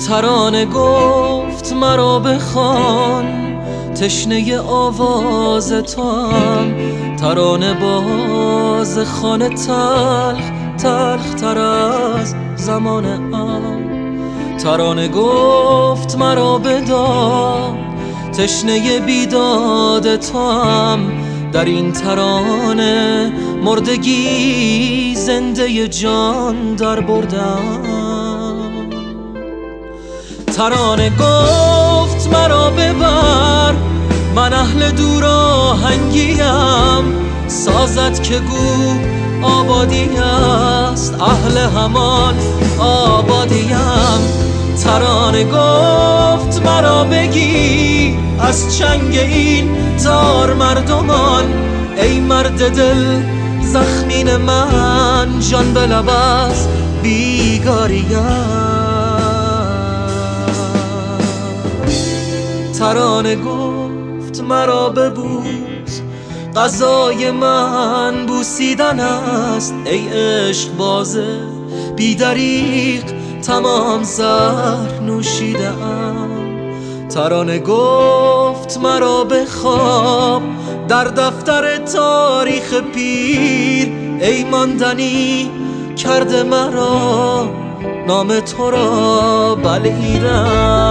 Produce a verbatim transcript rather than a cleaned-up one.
ترانه گفت مرا بخوان، تشنه آواز توام. ترانه باز خانه تلخ تلخ تر از زمان ام. ترانه گفت مرا بداد، تشنه بیداد توام. در این ترانه مردگی زنده جان در بردم. ترانه گفت مرا ببر، من اهل دور آهنگیم. سازد که گو آبادی است، اهل همان آبادیم. ترانه گفت مرا بگی از چنگ این تار مردمان. ای مرد دل زخمین من، جان به لب از بیگاریم. ترانه گفت مرا ببوس، غذای من بوسیدن است. ای عشق باز بی دریغ، تمام زهر نوشیدم. ترانه گفت مرا بخواب در دفتر تاریخ پیر. ای ماندنی کرده مرا نام تو را بلعیدم.